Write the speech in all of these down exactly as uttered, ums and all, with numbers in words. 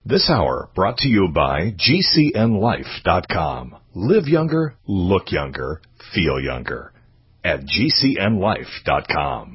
This hour brought to you by G C N life dot com. Live younger, look younger, feel younger at G C N life dot com.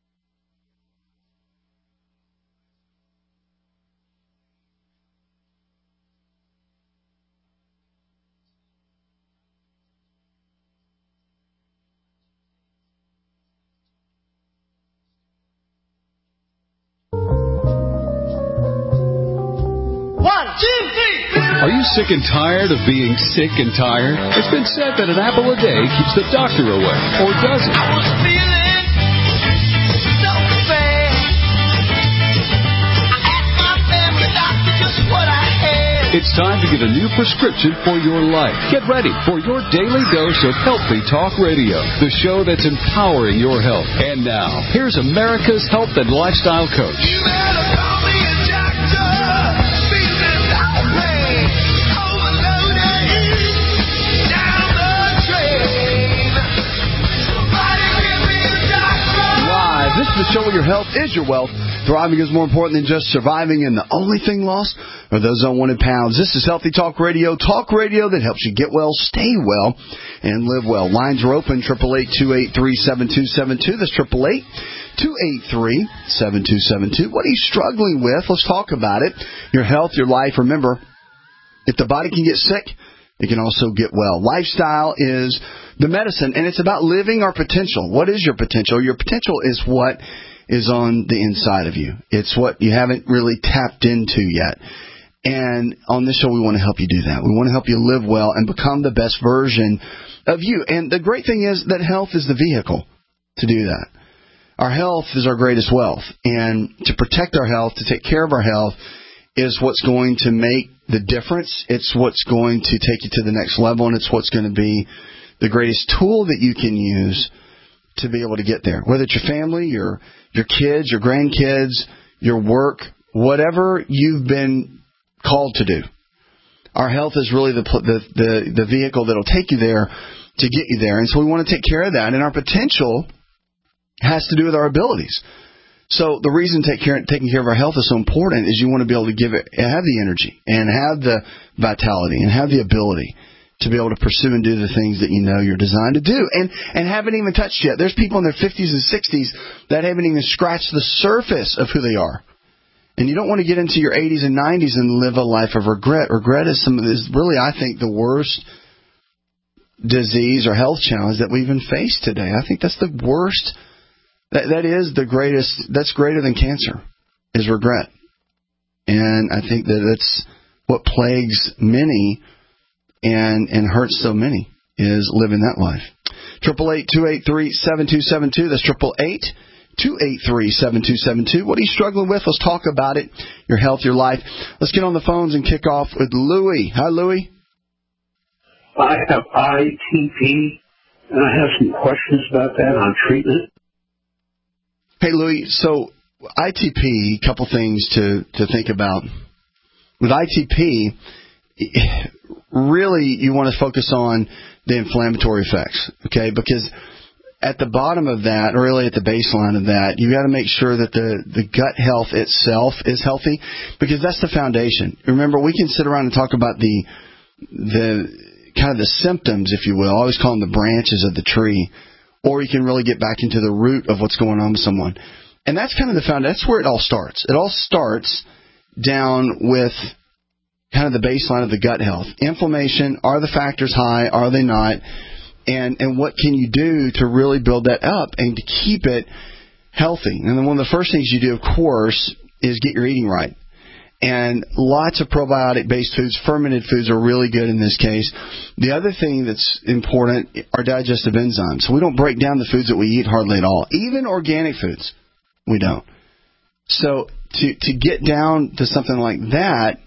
Are you sick and tired of being sick and tired? It's been said that an apple a day keeps the doctor away, or does it? I was feeling so bad. I asked my family doctor just what I had. It's time to get a new prescription for your life. Get ready for your daily dose of Healthy Talk Radio, the show that's empowering your health. And now, here's America's health and lifestyle coach. You better call me a doctor. This is the show where your health is your wealth. Thriving is more important than just surviving, and the only thing lost are those unwanted pounds. This is Healthy Talk Radio, talk radio that helps you get well, stay well, and live well. Lines are open, eight eight eight, two eight three, seven two seven two. That's eight eight eight, two eight three, seven two seven two. What are you struggling with? Let's talk about it. Your health, your life. Remember, if the body can get sick, it can also get well. Lifestyle is the medicine, and it's about living our potential. What is your potential? Your potential is what is on the inside of you. It's what you haven't really tapped into yet. And on this show, we want to help you do that. We want to help you live well and become the best version of you. And the great thing is that health is the vehicle to do that. Our health is our greatest wealth. And to protect our health, to take care of our health, is what's going to make the difference. It's what's going to take you to the next level, and it's what's going to be the greatest tool that you can use to be able to get there. Whether it's your family, your your kids, your grandkids, your work, whatever you've been called to do. Our health is really the the the, the vehicle that'll take you there to get you there. And so we want to take care of that. And our potential has to do with our abilities. So the reason take care, taking care of our health is so important is you want to be able to give it, have the energy and have the vitality and have the ability to be able to pursue and do the things that you know you're designed to do and, and haven't even touched yet. There's people in their fifties and sixties that haven't even scratched the surface of who they are. And you don't want to get into your eighties and nineties and live a life of regret. Regret is some of this, really, I think, the worst disease or health challenge that we even face today. I think that's the worst. That that is the greatest. That's greater than cancer, is regret, and I think that that's what plagues many, and and hurts so many is living that life. Triple eight two eight three seven two seven two. That's triple eight two eight three seven two seven two. What are you struggling with? Let's talk about it. Your health, your life. Let's get on the phones and kick off with Louie. Hi, Louie. I have I T P, and I have some questions about that on treatment. Hey, Louie, so I T P, a couple things to, to think about. With I T P, really you want to focus on the inflammatory effects, okay? Because at the bottom of that, or really at the baseline of that, you got to make sure that the, the gut health itself is healthy, because that's the foundation. Remember, we can sit around and talk about the the kind of the symptoms, if you will. I always call them the branches of the tree. Or you can really get back into the root of what's going on with someone. And that's kind of the foundation. That's where it all starts. It all starts down with kind of the baseline of the gut health. Inflammation, are the factors high? Are they not? And and what can you do to really build that up and to keep it healthy? And then one of the first things you do, of course, is get your eating right. And lots of probiotic-based foods, fermented foods are really good in this case. The other thing that's important are digestive enzymes. So we don't break down the foods that we eat hardly at all. Even organic foods, we don't. So to to get down to something like that,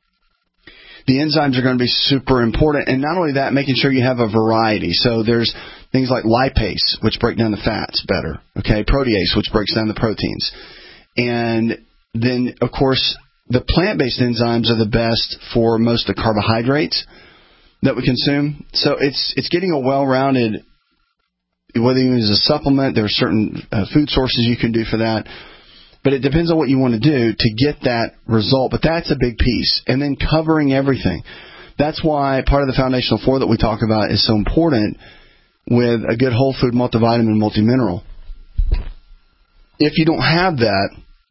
the enzymes are going to be super important. And not only that, making sure you have a variety. So there's things like lipase, which break down the fats better. Okay, protease, which breaks down the proteins. And then, of course, the plant-based enzymes are the best for most of the carbohydrates that we consume. So it's it's getting a well-rounded, whether you use a supplement, there are certain uh, food sources you can do for that. But it depends on what you want to do to get that result. But that's a big piece. And then covering everything. That's why part of the foundational four that we talk about is so important with a good whole food multivitamin multimineral. If you don't have that,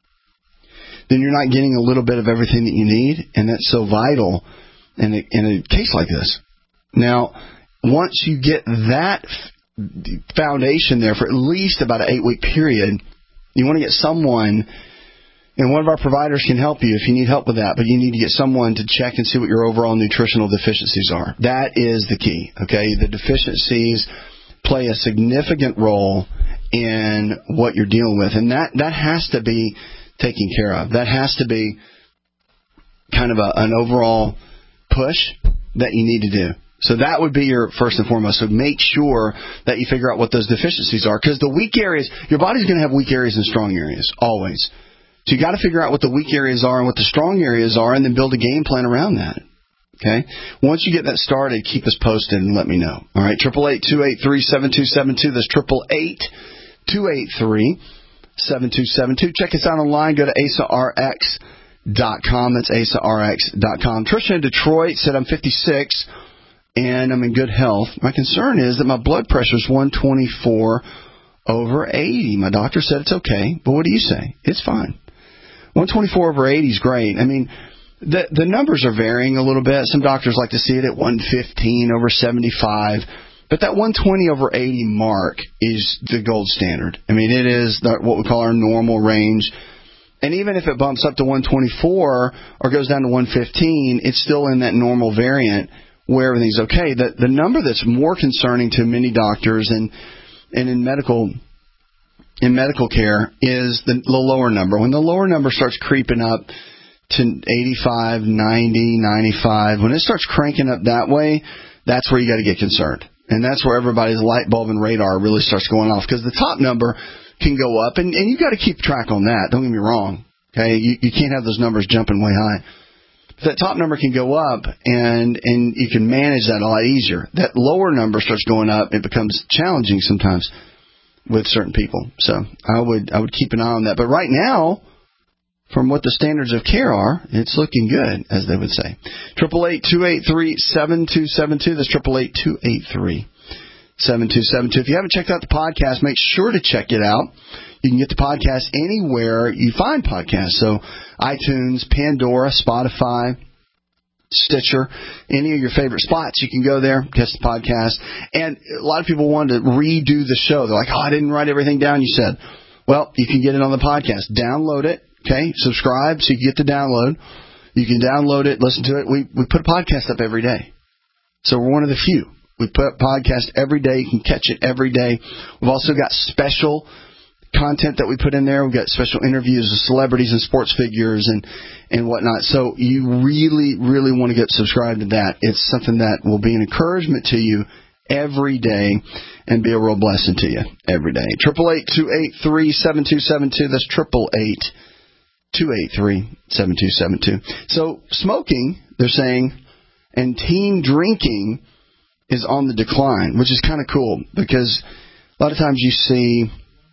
then you're not getting a little bit of everything that you need, and that's so vital in a, in a case like this. Now, once you get that foundation there for at least about an eight-week period, you want to get someone, and one of our providers can help you if you need help with that, but you need to get someone to check and see what your overall nutritional deficiencies are. That is the key, okay? The deficiencies play a significant role in what you're dealing with, and that, that has to be taken care of. That has to be kind of a, an overall push that you need to do. So that would be your first and foremost. So make sure that you figure out what those deficiencies are, because the weak areas, your body's going to have weak areas and strong areas, always. So you got to figure out what the weak areas are and what the strong areas are, and then build a game plan around that. Okay? Once you get that started, keep us posted and let me know. All right? eight eight eight, two eight three, seven two seven two. That's eight eight eight, two eight three, seven two seven two. Check us out online. Go to asa r x dot com. That's asa r x dot com. Tricia in Detroit said, I'm fifty-six and I'm in good health. My concern is that my blood pressure is one twenty-four over eighty. My doctor said it's okay, but what do you say? It's fine. one twenty-four over eighty is great. I mean, the the numbers are varying a little bit. Some doctors like to see it at one fifteen over seventy-five. But that one twenty over eighty mark is the gold standard. I mean, it is the, what we call our normal range. And even if it bumps up to one twenty-four or goes down to one fifteen, it's still in that normal variant where everything's okay. The, the number that's more concerning to many doctors and and in medical in medical care is the, the lower number. When the lower number starts creeping up to eighty-five, ninety, ninety-five, when it starts cranking up that way, that's where you got to get concerned. And that's where everybody's light bulb and radar really starts going off, because the top number can go up, and, and you've got to keep track on that. Don't get me wrong. Okay, you, you can't have those numbers jumping way high. But that top number can go up, and, and you can manage that a lot easier. That lower number starts going up, it becomes challenging sometimes with certain people. So I would I would keep an eye on that. But right now, from what the standards of care are, it's looking good, as they would say. eight eight eight, two eight three, seven two seven two. That's eight eight eight, two eight three, seven two seven two. If you haven't checked out the podcast, make sure to check it out. You can get the podcast anywhere you find podcasts. So iTunes, Pandora, Spotify, Stitcher, any of your favorite spots, you can go there, catch the podcast. And a lot of people wanted to redo the show. They're like, oh, I didn't write everything down you said. Well, you can get it on the podcast. Download it. Okay, subscribe so you can get the download. You can download it, listen to it. We we put a podcast up every day. So we're one of the few. We put a podcast every day. You can catch it every day. We've also got special content that we put in there. We've got special interviews with celebrities and sports figures and, and whatnot. So you really, really want to get subscribed to that. It's something that will be an encouragement to you every day and be a real blessing to you every day. eight eight eight, two eight three, seven two seven two. That's eight eight eight, two eight three, seven two seven two. So smoking, they're saying, and teen drinking is on the decline, which is kind of cool, because a lot of times you see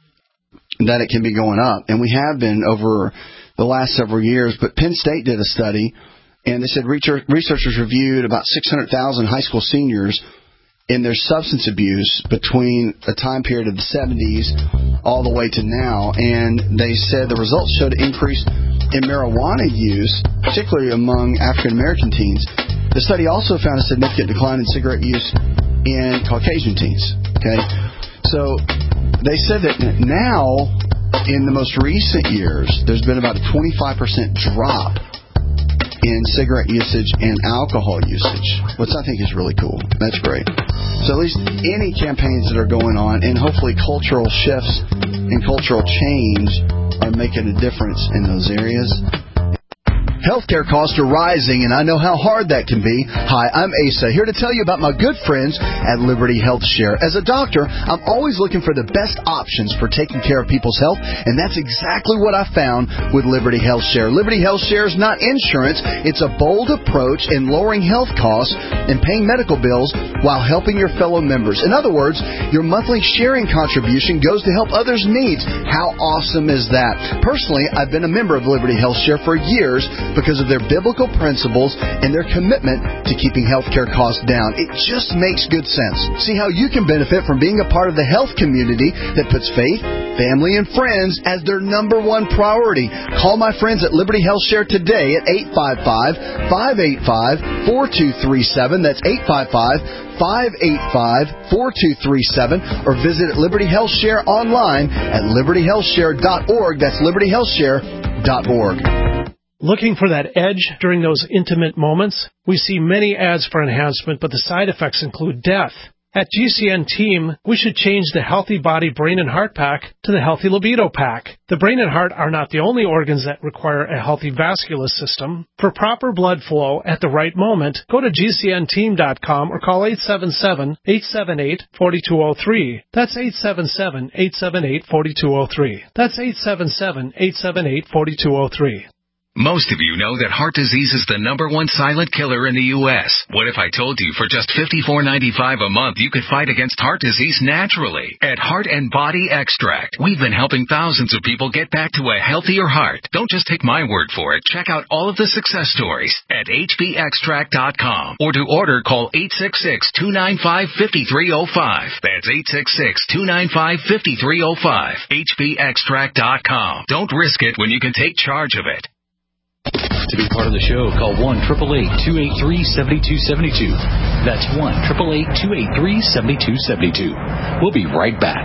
that it can be going up, and we have been over the last several years. But Penn State did a study, and they said researchers reviewed about six hundred thousand high school seniors in their substance abuse between a time period of the seventies all the way to now, and they said the results showed an increase in marijuana use, particularly among African American teens. The study also found a significant decline in cigarette use in Caucasian teens. Okay, so they said that now, in the most recent years, there's been about a twenty-five percent drop in cigarette usage and alcohol usage, which I think is really cool. That's great. So at least any campaigns that are going on, and hopefully cultural shifts and cultural change are making a difference in those areas. Healthcare costs are rising, and I know how hard that can be. Hi, I'm Asa, here to tell you about my good friends at Liberty Health Share. As a doctor, I'm always looking for the best options for taking care of people's health, and that's exactly what I found with Liberty Health Share. Liberty Health Share is not insurance. It's a bold approach in lowering health costs and paying medical bills while helping your fellow members. In other words, your monthly sharing contribution goes to help others' needs. How awesome is that? Personally, I've been a member of Liberty Health Share for years because of their biblical principles and their commitment to keeping healthcare costs down. It just makes good sense. See how you can benefit from being a part of the health community that puts faith, family, and friends as their number one priority. Call my friends at Liberty Health Share today at eight five five, five eight five, four two three seven. That's eight five five, five eight five, four two three seven. Or visit Liberty Health Share online at liberty health share dot org. That's liberty health share dot org. Looking for that edge during those intimate moments? We see many ads for enhancement, but the side effects include death. At G C N Team, we should change the Healthy Body, Brain, and Heart Pack to the Healthy Libido Pack. The brain and heart are not the only organs that require a healthy vascular system. For proper blood flow at the right moment, go to G C N team dot com or call eight seven seven, eight seven eight, four two zero three. That's eight seven seven, eight seven eight, four two zero three. That's eight seven seven, eight seven eight, four two zero three. Most of you know that heart disease is the number one silent killer in the U S What if I told you for just fifty-four ninety-five a month you could fight against heart disease naturally? At Heart and Body Extract, we've been helping thousands of people get back to a healthier heart. Don't just take my word for it. Check out all of the success stories at H B extract dot com. Or to order, call eight six six, two nine five, five three zero five. That's eight six six, two nine five, five three zero five. H B extract dot com. Don't risk it when you can take charge of it. To be part of the show, call one eight eight eight, two eight three, seven two seven two. That's one eight eight eight, two eight three, seven two seven two. We'll be right back.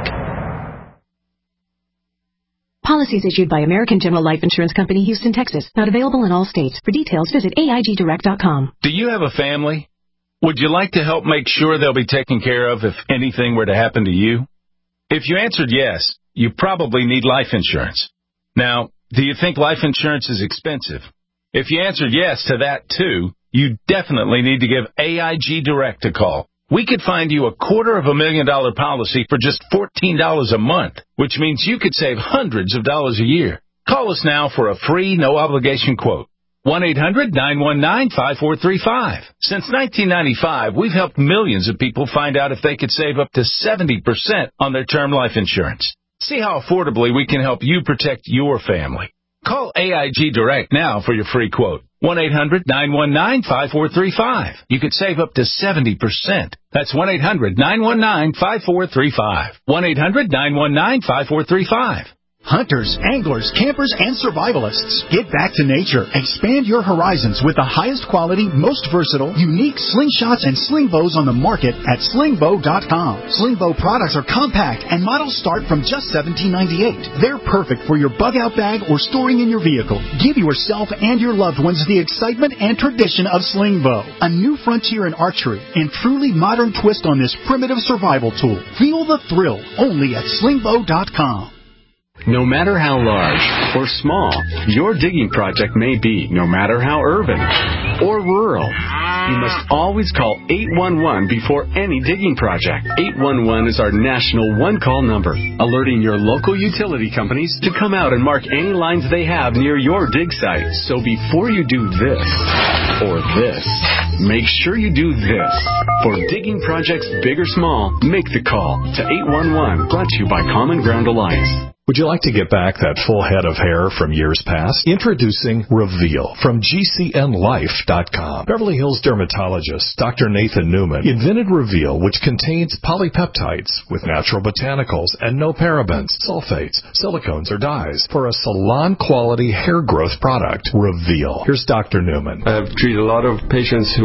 Policies issued by American General Life Insurance Company, Houston, Texas. Not available in all states. For details, visit A I G direct dot com. Do you have a family? Would you like to help make sure they'll be taken care of if anything were to happen to you? If you answered yes, you probably need life insurance. Now, do you think life insurance is expensive? If you answered yes to that, too, you definitely need to give A I G Direct a call. We could find you a quarter of a million dollar policy for just fourteen dollars a month, which means you could save hundreds of dollars a year. Call us now for a free, no-obligation quote. one eight hundred, nine one nine, five four three five. Since nineteen ninety-five, we've helped millions of people find out if they could save up to seventy percent on their term life insurance. See how affordably we can help you protect your family. Call A I G Direct now for your free quote. one eight hundred, nine one nine, five four three five. You could save up to seventy percent. That's one eight hundred, nine one nine, five four three five. one eight hundred, nine one nine, five four three five. Hunters, anglers, campers, and survivalists. Get back to nature. Expand your horizons with the highest quality, most versatile, unique slingshots and sling bows on the market at sling bow dot com. Sling bow products are compact and models start from just seventeen ninety-eight. They're perfect for your bug-out bag or storing in your vehicle. Give yourself and your loved ones the excitement and tradition of sling bow. A new frontier in archery and truly modern twist on this primitive survival tool. Feel the thrill only at sling bow dot com. No matter how large or small your digging project may be, no matter how urban or rural, you must always call eight one one before any digging project. eight one one is our national one-call number, alerting your local utility companies to come out and mark any lines they have near your dig site. So before you do this or this, make sure you do this. For digging projects big or small, make the call to eight one one, brought to you by Common Ground Alliance. Would you like to get back that full head of hair from years past? Introducing Reveal from G C N life dot com. Beverly Hills dermatologist Doctor Nathan Newman invented Reveal, which contains polypeptides with natural botanicals and no parabens, sulfates, silicones, or dyes for a salon-quality hair growth product. Reveal. Here's Doctor Newman. I've treated a lot of patients who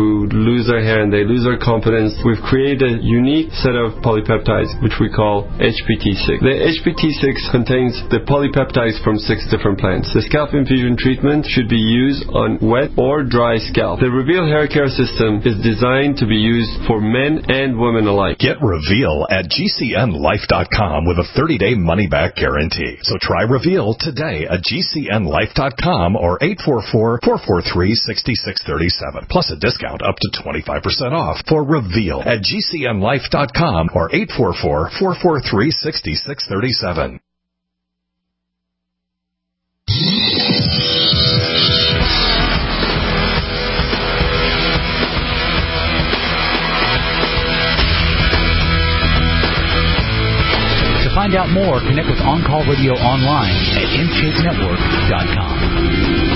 who lose their hair and they lose their confidence. We've created a unique set of polypeptides, which we call H P T six. The H P T six contains the polypeptides from six different plants. The scalp infusion treatment should be used on wet or dry scalp. The Reveal hair care system is designed to be used for men and women alike. Get Reveal at G C N life dot com with a thirty-day money-back guarantee. So try Reveal today at G C N life dot com or eight four four, four four three, six six three seven. Plus a discount up to twenty-five percent off for Reveal at G C N life dot com or eight four four, four four three, six six three seven. To find out more, connect with On Call Radio online at M Shape Network dot com.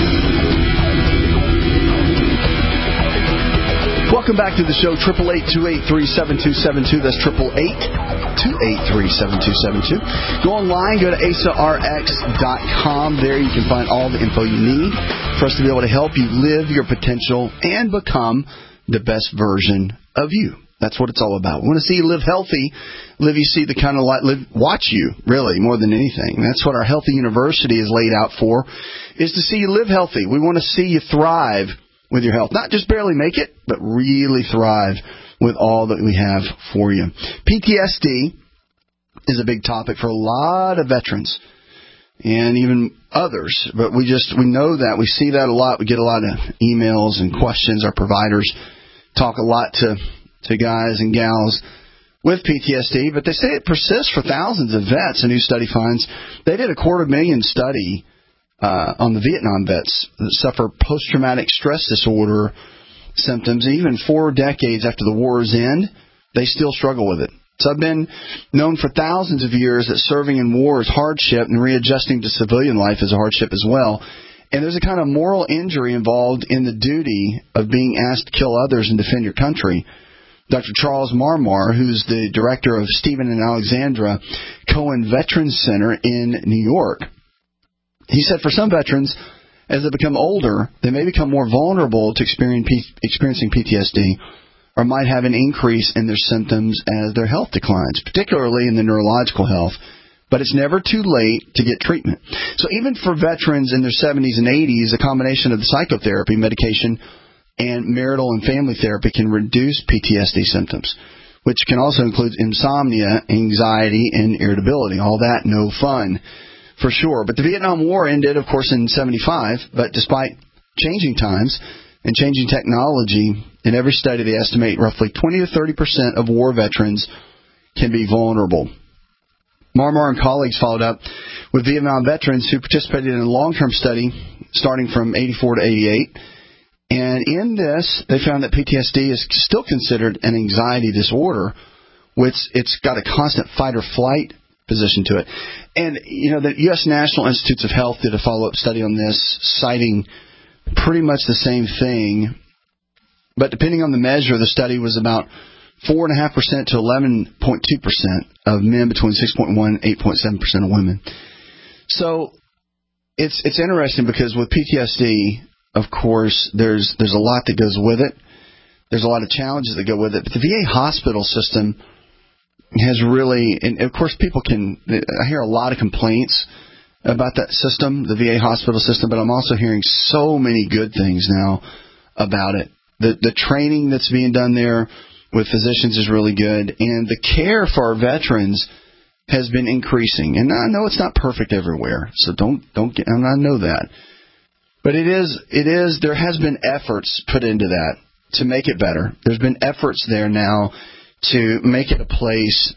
Welcome back to the show, eight eight eight, two eight three, seven two seven two. That's eight eight eight, two eight three, seven two seven two. Go online, go to A S A R X dot com. There you can find all the info you need for us to be able to help you live your potential and become the best version of you. That's what it's all about. We want to see you live healthy, live you see the kind of life, live, watch you, really, more than anything. That's what our Healthy University is laid out for, is to see you live healthy. We want to see you thrive with your health. Not just barely make it, but really thrive with all that we have for you. P T S D is a big topic for a lot of veterans and even others, but we just, we know that. We see that a lot. We get a lot of emails and questions. Our providers talk a lot to, to guys and gals with P T S D, but they say it persists for thousands of vets. A new study finds they did a quarter million study Uh, on the Vietnam vets that suffer post-traumatic stress disorder symptoms. Even four decades after the war's end, they still struggle with it. So I've been known for thousands of years that serving in war is hardship and readjusting to civilian life is a hardship as well. And there's a kind of moral injury involved in the duty of being asked to kill others and defend your country. Doctor Charles Marmar, who's the director of Stephen and Alexandra Cohen Veterans Center in New York, he said for some veterans, as they become older, they may become more vulnerable to experiencing P T S D or might have an increase in their symptoms as their health declines, particularly in the neurological health. But it's never too late to get treatment. So even for veterans in their seventies and eighties, a combination of the psychotherapy, medication, and marital and family therapy can reduce P T S D symptoms, which can also include insomnia, anxiety, and irritability. All that no fun. For sure. But the Vietnam War ended, of course, in seventy-five, but despite changing times and changing technology, in every study they estimate roughly twenty to thirty percent of war veterans can be vulnerable. Marmar and colleagues followed up with Vietnam veterans who participated in a long-term study starting from eighty-four to eighty-eight. And in this, they found that P T S D is still considered an anxiety disorder, which it's got a constant fight-or-flight position to it. And, you know, the U S National Institutes of Health did a follow-up study on this, citing pretty much the same thing. But depending on the measure, the study was about four point five percent to eleven point two percent of men between six point one and eight point seven percent of women. So it's it's interesting because with P T S D, of course, there's there's a lot that goes with it. There's a lot of challenges that go with it. But the V A hospital system has really, and of course people can, I hear a lot of complaints about that system, the V A hospital system, but I'm also hearing so many good things now about it. The the training that's being done there with physicians is really good, and the care for our veterans has been increasing. And I know it's not perfect everywhere, so don't don't get, and I know that. But it is it is there has been efforts put into that to make it better. There's been efforts there now to make it a place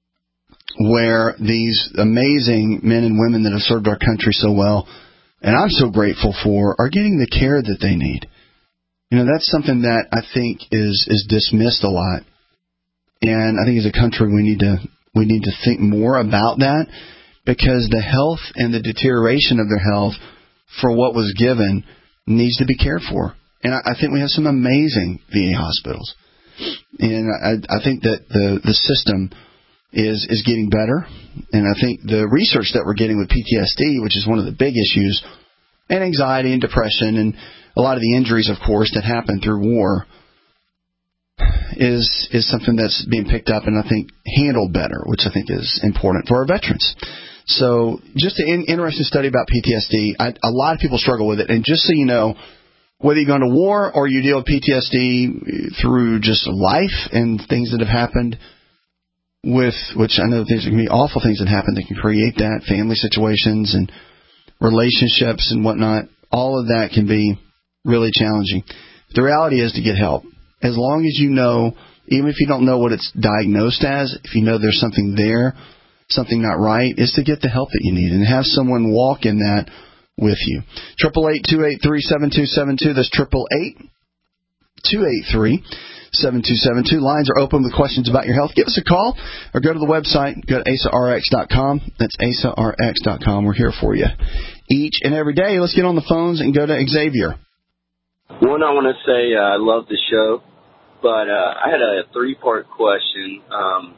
where these amazing men and women that have served our country so well, and I'm so grateful for, are getting the care that they need. You know, that's something that I think is is dismissed a lot. And I think as a country we need to we need to think more about that, because the health and the deterioration of their health for what was given needs to be cared for. And I, I think we have some amazing V A hospitals. And I, I think that the, the system is is getting better. And I think the research that we're getting with P T S D, which is one of the big issues, and anxiety and depression and a lot of the injuries, of course, that happen through war, is is something that's being picked up and I think handled better, which I think is important for our veterans. So just an in, interesting study about P T S D. I, a lot of people struggle with it. And just so you know, whether you've gone to war or you deal with P T S D through just life and things that have happened with, which I know things can be awful things that happen that can create that, family situations and relationships and whatnot, all of that can be really challenging. The reality is to get help. As long as you know, even if you don't know what it's diagnosed as, if you know there's something there, something not right, is to get the help that you need and have someone walk in that with you. triple eight, two eight three, seven two seven two. That's triple eight, two eight three, seven two seven two. Lines are open with questions about your health. Give us a call or go to the website. Go to A S A R X dot com. That's A S A R X dot com. We're here for you each and every day. Let's get on the phones and go to Xavier. One, I want to say uh, I love the show, but uh, I had a three-part question. Um,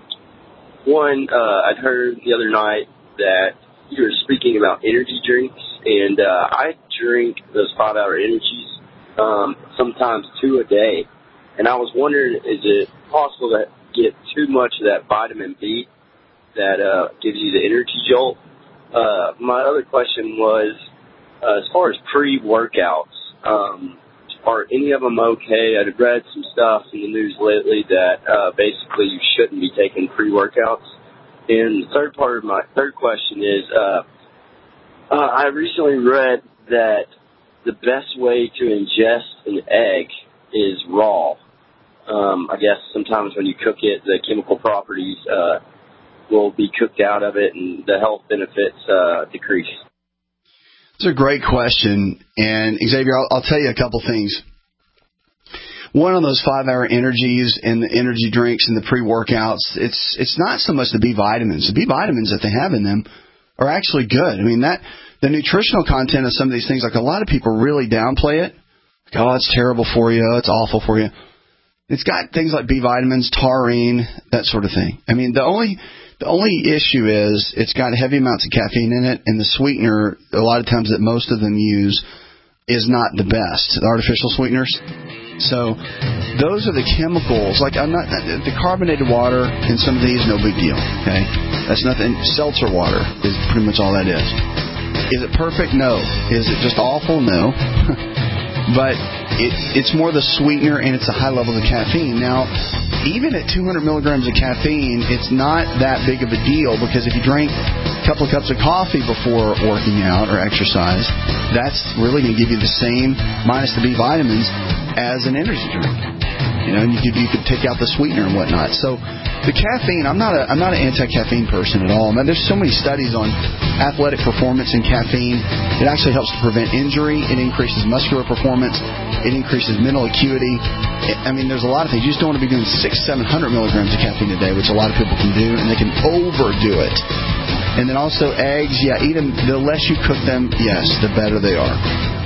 one, uh, I'd heard the other night that you were speaking about energy drinks, and uh, I drink those five-hour energies, um, sometimes two a day. And I was wondering, is it possible to get too much of that vitamin B that uh, gives you the energy jolt? Uh, my other question was, uh, as far as pre-workouts, um, are any of them okay? I've read some stuff in the news lately that uh, basically you shouldn't be taking pre-workouts. And the third part of my third question is, uh, uh, I recently read that the best way to ingest an egg is raw. Um, I guess sometimes when you cook it, the chemical properties uh, will be cooked out of it and the health benefits uh, decrease. It's a great question. And, Xavier, I'll, I'll tell you a couple things. One on those five-hour energies and the energy drinks and the pre-workouts, it's it's not so much the B vitamins. The B vitamins that they have in them are actually good. I mean, that the nutritional content of some of these things, like a lot of people really downplay it. Like, oh, it's terrible for you. It's awful for you. It's got things like B vitamins, taurine, that sort of thing. I mean, the only the only issue is it's got heavy amounts of caffeine in it, and the sweetener, a lot of times that most of them use, is not the best, the artificial sweeteners. So those are the chemicals. Like I'm not the carbonated water in some of these, no big deal. Okay, that's nothing. Seltzer water is pretty much all that is. Is it perfect? No. Is it just awful? No. But it, it's more the sweetener, and it's a high level of caffeine. Now, even at two hundred milligrams of caffeine, it's not that big of a deal, because if you drink a couple of cups of coffee before working out or exercise, that's really going to give you the same, minus the B vitamins, as an energy drink. You know, and you could, you could take out the sweetener and whatnot. So the caffeine, I'm not a I'm not an anti-caffeine person at all. I mean, there's so many studies on athletic performance and caffeine. It actually helps to prevent injury. It increases muscular performance. It increases mental acuity. I mean, there's a lot of things. You just don't want to be doing six, seven hundred milligrams of caffeine a day, which a lot of people can do, and they can overdo it. And then also eggs, yeah, eat them. The less you cook them, yes, the better they are.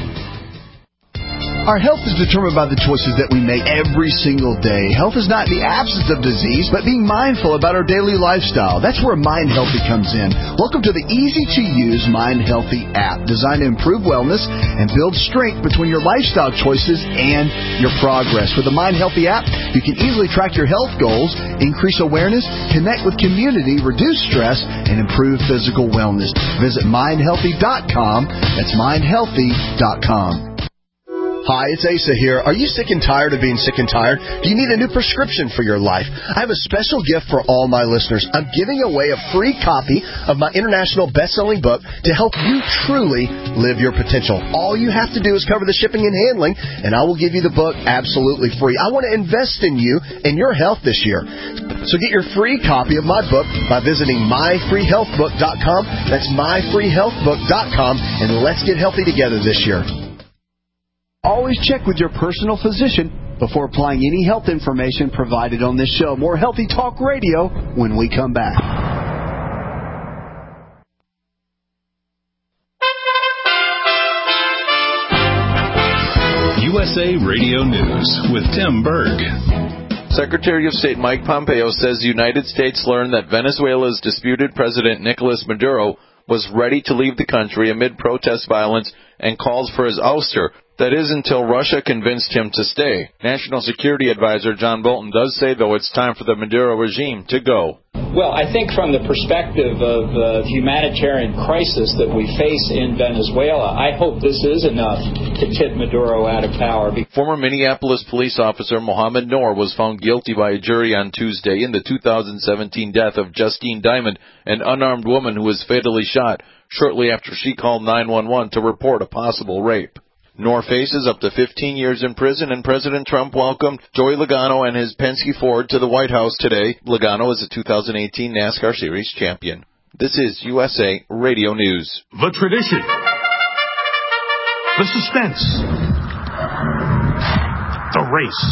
Our health is determined by the choices that we make every single day. Health is not the absence of disease, but being mindful about our daily lifestyle. That's where Mind Healthy comes in. Welcome to the easy-to-use Mind Healthy app, designed to improve wellness and build strength between your lifestyle choices and your progress. With the Mind Healthy app, you can easily track your health goals, increase awareness, connect with community, reduce stress, and improve physical wellness. Visit mind healthy dot com. That's mind healthy dot com. Hi, it's Asa here. Are you sick and tired of being sick and tired? Do you need a new prescription for your life? I have a special gift for all my listeners. I'm giving away a free copy of my international best-selling book to help you truly live your potential. All you have to do is cover the shipping and handling, and I will give you the book absolutely free. I want to invest in you and your health this year. So get your free copy of my book by visiting my free health book dot com. That's my free health book dot com, and let's get healthy together this year. Always check with your personal physician before applying any health information provided on this show. More Healthy Talk Radio when we come back. U S A Radio News with Tim Berg. Secretary of State Mike Pompeo says the United States learned that Venezuela's disputed President Nicolas Maduro was ready to leave the country amid protest violence and calls for his ouster. That is until Russia convinced him to stay. National Security Advisor John Bolton does say, though, it's time for the Maduro regime to go. Well, I think from the perspective of uh, the humanitarian crisis that we face in Venezuela, I hope this is enough to tip Maduro out of power. Former Minneapolis police officer Mohammed Noor was found guilty by a jury on Tuesday in the two thousand seventeen death of Justine Diamond, an unarmed woman who was fatally shot shortly after she called nine one one to report a possible rape. Noor faces up to fifteen years in prison, and President Trump welcomed Joey Logano and his Penske Ford to the White House today. Logano is a two thousand eighteen NASCAR Series champion. This is U S A Radio News. The tradition. The suspense. The race.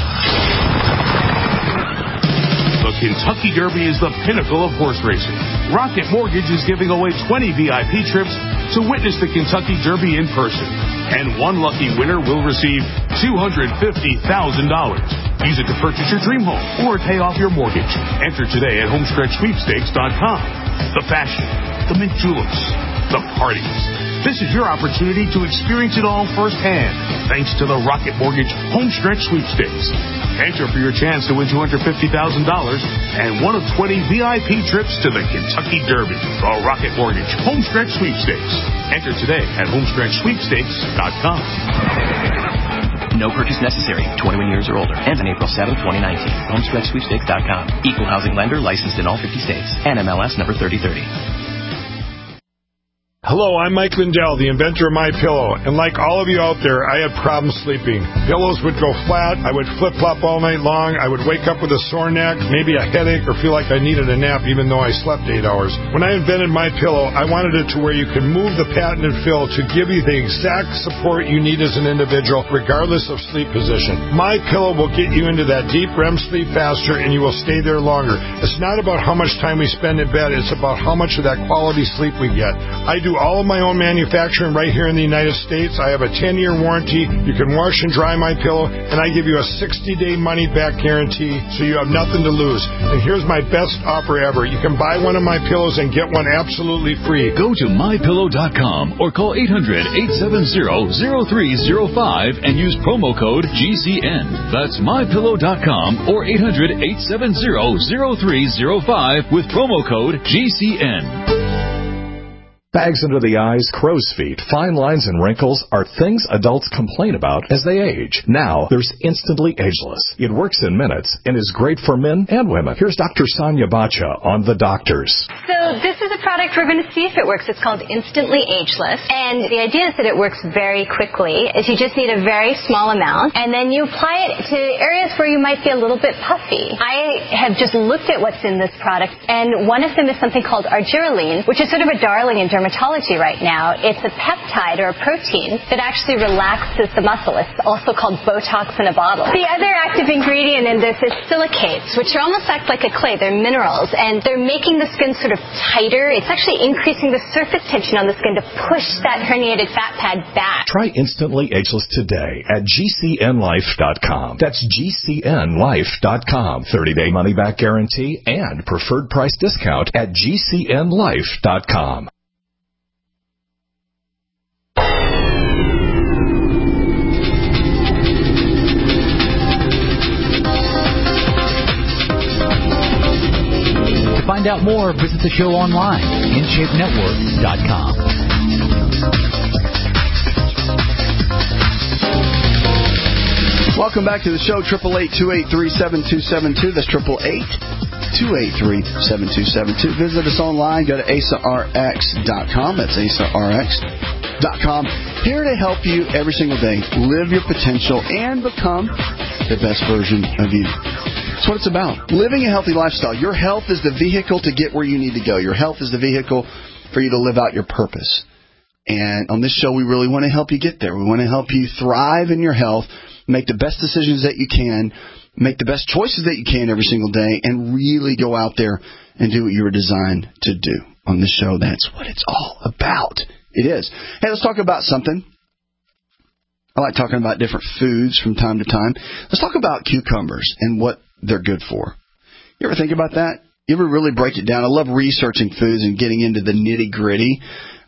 The Kentucky Derby is the pinnacle of horse racing. Rocket Mortgage is giving away twenty V I P trips to witness the Kentucky Derby in person. And one lucky winner will receive two hundred fifty thousand dollars. Use it to purchase your dream home or pay off your mortgage. Enter today at homestretch sweepstakes dot com. The fashion, the mint juleps, the parties. This is your opportunity to experience it all firsthand, thanks to the Rocket Mortgage Homestretch Sweepstakes. Enter for your chance to win two hundred fifty thousand dollars and one of twenty V I P trips to the Kentucky Derby. The Rocket Mortgage Homestretch Sweepstakes. Enter today at homestretch sweepstakes dot com. No purchase necessary. twenty-one years or older. Ends on April seventh, twenty nineteen. homestretch sweepstakes dot com. Equal housing lender licensed in all fifty states. N M L S number thirty thirty. Hello, I'm Mike Lindell, the inventor of MyPillow, and like all of you out there, I had problems sleeping. Pillows would go flat, I would flip-flop all night long, I would wake up with a sore neck, maybe a headache, or feel like I needed a nap even though I slept eight hours. When I invented MyPillow, I wanted it to where you could move the patented fill to give you the exact support you need as an individual, regardless of sleep position. MyPillow will get you into that deep R E M sleep faster, and you will stay there longer. It's not about how much time we spend in bed, it's about how much of that quality sleep we get. I do all of my own manufacturing right here in the United States. I have a ten-year warranty. You can wash and dry my pillow, and I give you a sixty-day money-back guarantee, so you have nothing to lose. And here's my best offer ever. You can buy one of my pillows and get one absolutely free. Go to my pillow dot com or call eight hundred, eight seven zero, zero three zero five and use promo code G C N. That's my pillow dot com or eight hundred, eight seven zero, zero three zero five with promo code G C N. Bags under the eyes, crow's feet, fine lines, and wrinkles are things adults complain about as they age. Now, there's Instantly Ageless. It works in minutes and is great for men and women. Here's Doctor Sonia Bacha on The Doctors. So this is a product we're going to see if it works. It's called Instantly Ageless. And the idea is that it works very quickly. Is you just need a very small amount, and then you apply it to areas where you might be a little bit puffy. I have just looked at what's in this product, and one of them is something called argireline, which is sort of a darling in dermatology right now. It's a peptide or a protein that actually relaxes the muscle. It's also called Botox in a bottle. The other active ingredient in this is silicates, which are almost act like a clay. They're minerals, and they're making the skin sort of tighter. It's actually increasing the surface tension on the skin to push that herniated fat pad back. Try Instantly Ageless today at G C N life dot com. That's G C N life dot com. thirty-day money-back guarantee and preferred price discount at G C N life dot com. To find out more, visit the show online, in shape network dot com. Welcome back to the show, triple eight, two eight three, seven two seven two. That's triple eight, two eight three, seven two seven two. Visit us online. Go to A S A R X dot com. That's A S A R X dot com. Here to help you every single day live your potential and become the best version of you. That's what it's about. Living a healthy lifestyle. Your health is the vehicle to get where you need to go. Your health is the vehicle for you to live out your purpose. And on this show, we really want to help you get there. We want to help you thrive in your health, make the best decisions that you can, make the best choices that you can every single day, and really go out there and do what you were designed to do. On this show, that's what it's all about. It is. Hey, let's talk about something. I like talking about different foods from time to time. Let's talk about cucumbers and what they're good for. You ever think about that? You ever really break it down? I love researching foods and getting into the nitty-gritty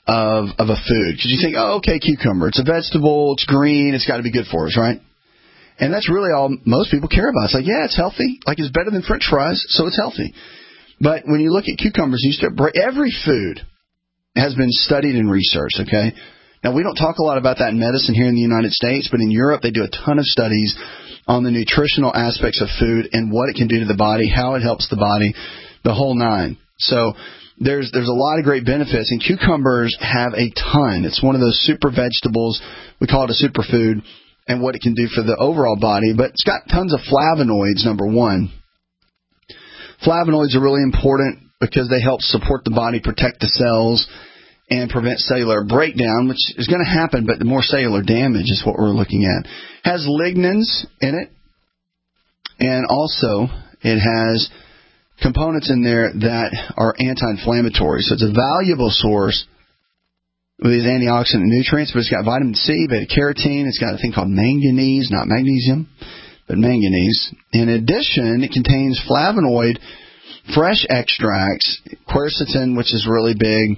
of of a food. Because you think, oh, okay, cucumber, it's a vegetable, it's green, it's got to be good for us, right? And that's really all most people care about. It's like, yeah, it's healthy. Like, it's better than French fries, so it's healthy. But when you look at cucumbers, you start, every food has been studied and researched, okay? Now, we don't talk a lot about that in medicine here in the United States, but in Europe, they do a ton of studies on the nutritional aspects of food and what it can do to the body, how it helps the body, the whole nine. So there's there's a lot of great benefits, and cucumbers have a ton. It's one of those super vegetables. We call it a superfood, and what it can do for the overall body. But it's got tons of flavonoids, number one. Flavonoids are really important because they help support the body, protect the cells, and prevent cellular breakdown, which is going to happen, but the more cellular damage is what we're looking at. It has lignans in it, and also it has components in there that are anti-inflammatory. So it's a valuable source with these antioxidant nutrients, but it's got vitamin C, beta-carotene. It's got a thing called manganese, not magnesium, but manganese. In addition, it contains flavonoid fresh extracts, quercetin, which is really big,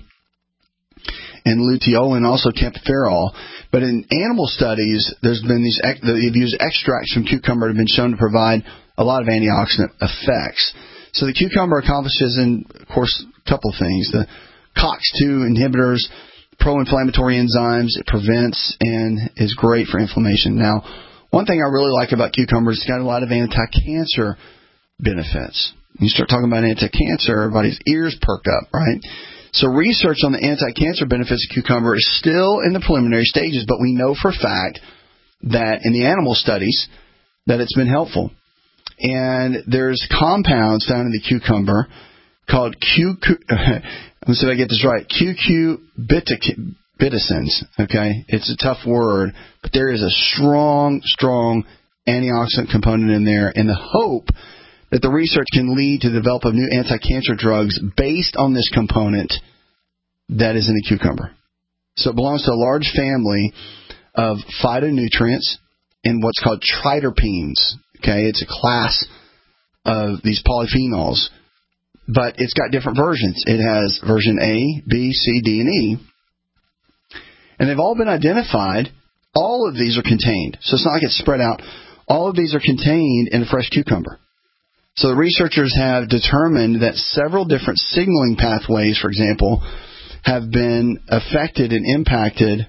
and luteolin, also kaempferol. But in animal studies, there's been these, they've used extracts from cucumber that have been shown to provide a lot of antioxidant effects. So the cucumber accomplishes, in, of course, a couple of things. The COX two inhibitors, pro-inflammatory enzymes, it prevents and is great for inflammation. Now, one thing I really like about cucumbers, it's got a lot of anti-cancer benefits. You start talking about anti-cancer, everybody's ears perk up, right? So research on the anti-cancer benefits of cucumber is still in the preliminary stages, but we know for a fact that in the animal studies that it's been helpful. And there's compounds found in the cucumber called Q. Let me see if I get this right. Cucurbitacins. Okay, it's a tough word, but there is a strong, strong antioxidant component in there, in the hope that the research can lead to the development of new anti-cancer drugs based on this component that is in the cucumber. So it belongs to a large family of phytonutrients and what's called triterpenes. Okay, it's a class of these polyphenols, but it's got different versions. It has version A, B, C, D, and E, and they've all been identified. All of these are contained, so it's not like it's spread out. All of these are contained in a fresh cucumber. So the researchers have determined that several different signaling pathways, for example, have been affected and impacted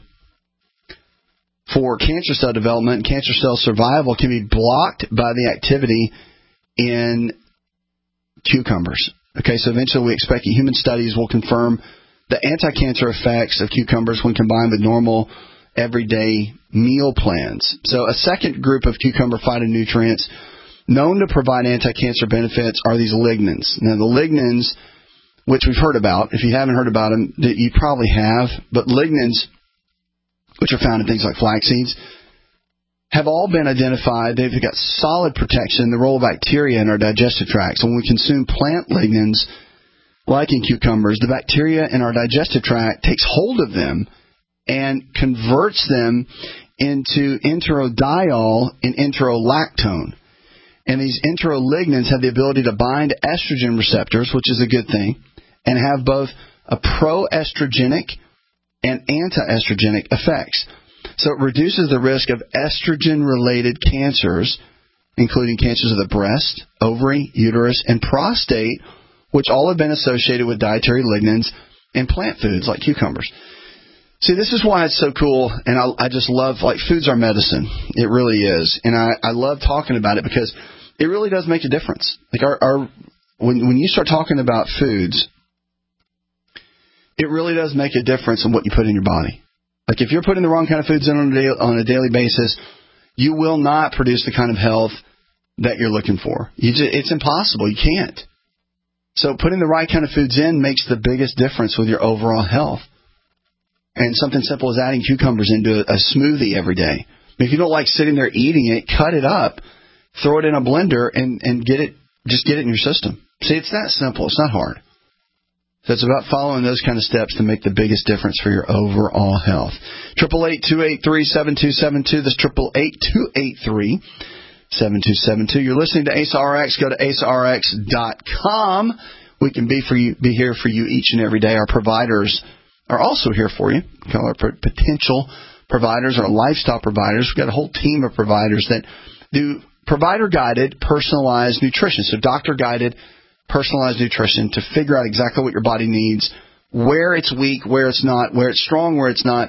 for cancer cell development. Cancer cell survival can be blocked by the activity in cucumbers. Okay, so eventually we expect that human studies will confirm the anti-cancer effects of cucumbers when combined with normal everyday meal plans. So a second group of cucumber phytonutrients known to provide anti-cancer benefits are these lignans. Now, the lignans, which we've heard about, if you haven't heard about them, you probably have, but lignans, which are found in things like flax seeds, have all been identified. They've got solid protection in the role of bacteria in our digestive tract. So when we consume plant lignans, like in cucumbers, the bacteria in our digestive tract takes hold of them and converts them into enterodiol and enterolactone. And these enterolignans have the ability to bind estrogen receptors, which is a good thing, and have both a pro-estrogenic and anti-estrogenic effects. So it reduces the risk of estrogen-related cancers, including cancers of the breast, ovary, uterus, and prostate, which all have been associated with dietary lignans in plant foods like cucumbers. See, this is why it's so cool, and I, I just love, like, food's our medicine. It really is. And I, I love talking about it because it really does make a difference. Like, our, our when, when you start talking about foods, it really does make a difference in what you put in your body. Like, if you're putting the wrong kind of foods in on a, daily, on a daily basis, you will not produce the kind of health that you're looking for. You just, it's impossible. You can't. So putting the right kind of foods in makes the biggest difference with your overall health. And something simple as adding cucumbers into a smoothie every day. If you don't like sitting there eating it, cut it up, throw it in a blender, and, and get it, just get it in your system. See, it's that simple. It's not hard. So it's about following those kind of steps to make the biggest difference for your overall health. Triple eight two eight three seven two seven two. That's triple eight two eight three seven two seven two. You're listening to A C E R X. Go to A C E R X dot com. We can be for you, be here for you each and every day. Our providers are also here for you. We call our potential providers, our lifestyle providers. We've got a whole team of providers that do provider-guided, personalized nutrition. So doctor-guided, personalized nutrition to figure out exactly what your body needs, where it's weak, where it's not, where it's strong, where it's not,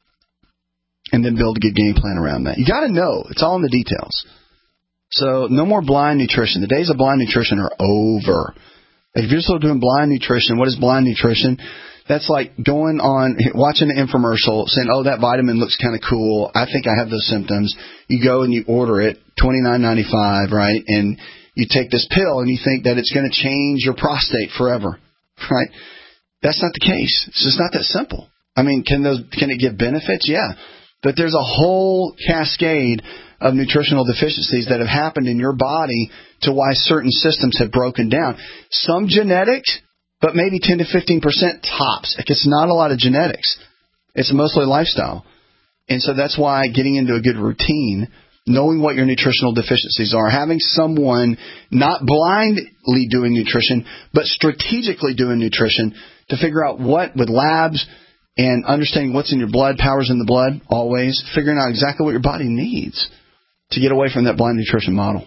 and then build a good game plan around that. You got to know. It's all in the details. So no more blind nutrition. The days of blind nutrition are over. If you're still doing blind nutrition, what is blind nutrition? That's like going on, watching an infomercial, saying, oh, that vitamin looks kind of cool. I think I have those symptoms. You go and you order it, twenty-nine ninety-five, right? And you take this pill and you think that it's going to change your prostate forever, right? That's not the case. It's just not that simple. I mean, can those, can it give benefits? Yeah. But there's a whole cascade of nutritional deficiencies that have happened in your body to why certain systems have broken down. Some genetics, but maybe ten to fifteen percent tops. It's not a lot of genetics. It's mostly lifestyle. And so that's why getting into a good routine, knowing what your nutritional deficiencies are, having someone not blindly doing nutrition, but strategically doing nutrition to figure out what with labs and understanding what's in your blood, powers in the blood, always, figuring out exactly what your body needs to get away from that blind nutrition model.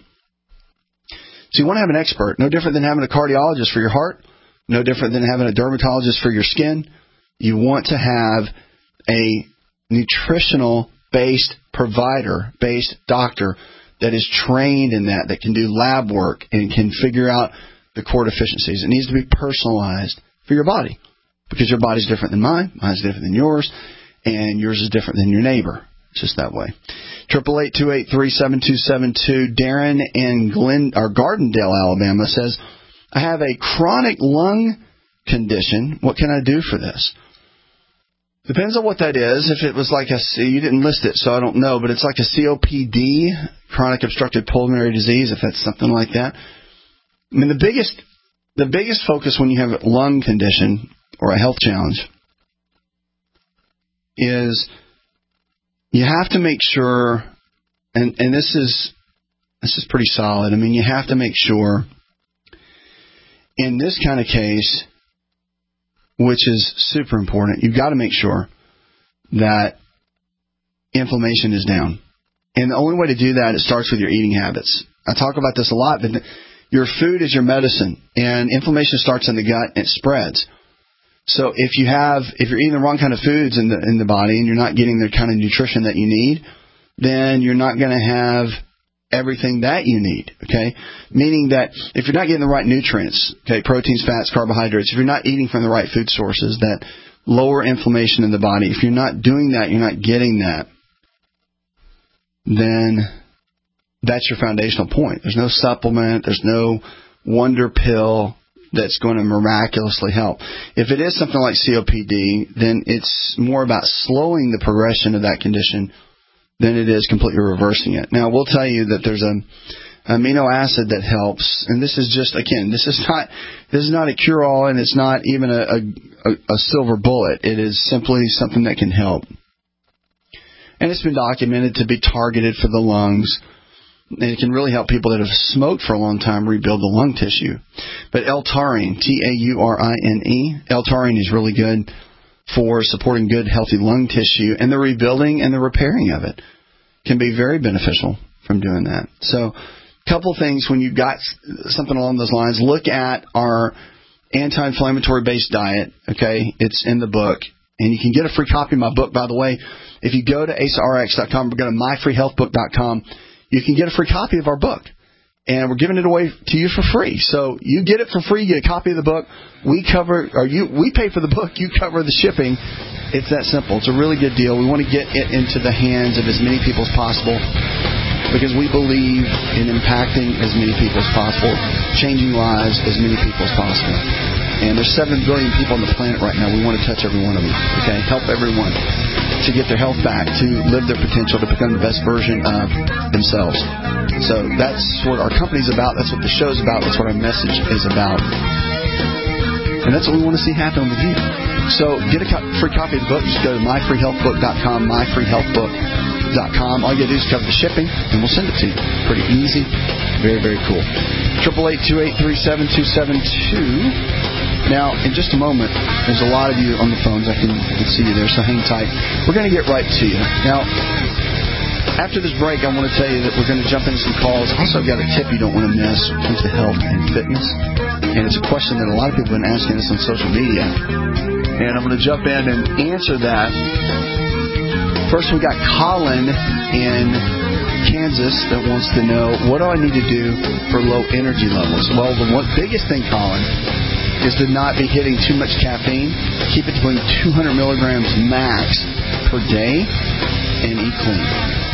So you want to have an expert, no different than having a cardiologist for your heart, no different than having a dermatologist for your skin. You want to have a nutritional-based provider, based doctor that is trained in that, that can do lab work and can figure out the core deficiencies. It needs to be personalized for your body because your body's different than mine, mine's different than yours, and yours is different than your neighbor. It's just that way. Triple eight two eight three seven two seven two. Darren in Glen or Gardendale, Alabama says, "I have a chronic lung condition. What can I do for this?" Depends on what that is. If it was like a, you didn't list it, so I don't know, but it's like a C O P D, chronic obstructive pulmonary disease, if that's something like that. I mean, the biggest, the biggest focus when you have a lung condition or a health challenge is you have to make sure, and, and this is, this is pretty solid. I mean, you have to make sure in this kind of case, which is super important, you've got to make sure that inflammation is down. And the only way to do that, it starts with your eating habits. I talk about this a lot, but your food is your medicine, and inflammation starts in the gut and it spreads. So if you have, if you're eating the wrong kind of foods in the in the body and you're not getting the kind of nutrition that you need, then you're not going to have everything that you need, okay? Meaning that if you're not getting the right nutrients, okay, proteins, fats, carbohydrates, if you're not eating from the right food sources that lower inflammation in the body, if you're not doing that, you're not getting that, then that's your foundational point. There's no supplement, there's no wonder pill that's going to miraculously help. If it is something like C O P D, then it's more about slowing the progression of that condition than it is completely reversing it. Now, we'll tell you that there's an amino acid that helps, and this is just, again, this is not this is not a cure-all, and it's not even a, a, a silver bullet. It is simply something that can help. And it's been documented to be targeted for the lungs, and it can really help people that have smoked for a long time rebuild the lung tissue. But L-taurine, T A U R I N E, L-taurine is really good for supporting good, healthy lung tissue, and the rebuilding and the repairing of it can be very beneficial from doing that. So a couple things when you've got something along those lines, look at our anti-inflammatory based diet, okay? It's in the book, and you can get a free copy of my book, by the way. If you go to asa r x dot com or go to my free health book dot com, you can get a free copy of our book. And we're giving it away to you for free. So you get it for free, you get a copy of the book. We cover, or you, we pay for the book, you cover the shipping. It's that simple. It's a really good deal. We want to get it into the hands of as many people as possible because we believe in impacting as many people as possible, changing lives as many people as possible. And there's seven billion people on the planet right now. We want to touch every one of them, okay? Help everyone to get their health back, to live their potential, to become the best version of themselves. So that's what our company's about. That's what the show's about. That's what our message is about. And that's what we want to see happen with you. So get a co- free copy of the book. Just go to my free health book dot com, my free health book dot com. All you got to do is cover the shipping, and we'll send it to you. Pretty easy. Very, very cool. eight eight eight, two eight three, seven two seven two. Now, in just a moment, there's a lot of you on the phones. I can, I can see you there, so hang tight. We're going to get right to you. Now, after this break, I want to tell you that we're going to jump into some calls. Also, I've got a tip you don't want to miss when it comes to health and fitness. And it's a question that a lot of people have been asking us on social media. And I'm going to jump in and answer that. First, we got Colin in Kansas that wants to know, what do I need to do for low energy levels? Well, the one biggest thing, Colin, is to not be hitting too much caffeine. Keep it between two hundred milligrams max per day and eat clean.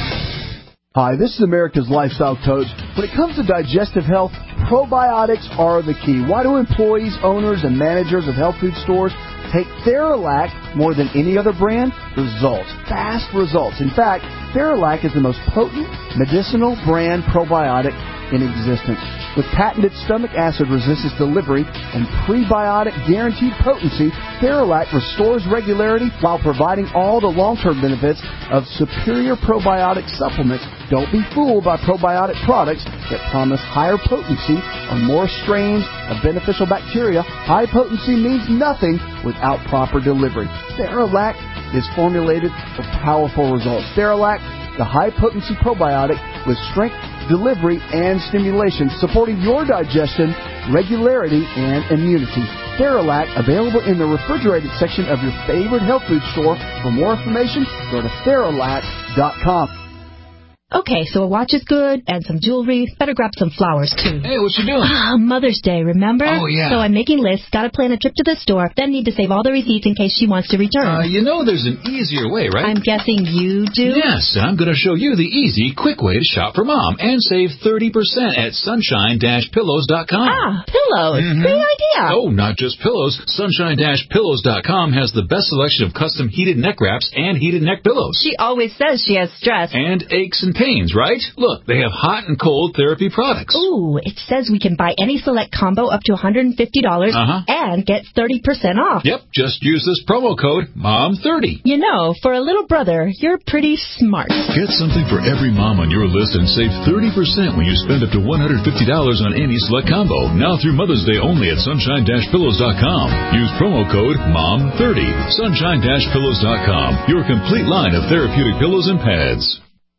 Hi, this is America's Lifestyle Coach. When it comes to digestive health, probiotics are the key. Why do employees, owners, and managers of health food stores take Theralac more than any other brand? Results. Fast results. In fact, Theralac is the most potent medicinal brand probiotic in existence. With patented stomach acid resistance delivery and prebiotic guaranteed potency, Theralac restores regularity while providing all the long-term benefits of superior probiotic supplements. Don't be fooled by probiotic products that promise higher potency or more strains of beneficial bacteria. High potency means nothing without proper delivery. Theralac is formulated for powerful results. Theralac, the high-potency probiotic with strength, delivery, and stimulation, supporting your digestion, regularity, and immunity. Theralac, available in the refrigerated section of your favorite health food store. For more information, go to Theralac dot com. Okay, so a watch is good, and some jewelry. Better grab some flowers, too. Hey, what you doing? Ah, Mother's Day, remember? Oh, yeah. So I'm making lists, gotta plan a trip to the store, then need to save all the receipts in case she wants to return. Uh, you know there's an easier way, right? I'm guessing you do? Yes, I'm going to show you the easy, quick way to shop for Mom and save thirty percent at sunshine dash pillows dot com. Ah, pillows. Mm-hmm. Great idea. Oh, not just pillows. sunshine dash pillows dot com has the best selection of custom heated neck wraps and heated neck pillows. She always says she has stress. And aches and pains, right? Look, they have hot and cold therapy products. Ooh, it says we can buy any select combo up to one hundred fifty dollars uh-huh. and get thirty percent off. Yep, just use this promo code mom thirty. You know, for a little brother, you're pretty smart. Get something for every mom on your list and save thirty percent when you spend up to one hundred fifty dollars on any select combo. Now through Mother's Day only at sunshine dash pillows dot com. Use promo code mom thirty. sunshine dash pillows dot com. Your complete line of therapeutic pillows and pads.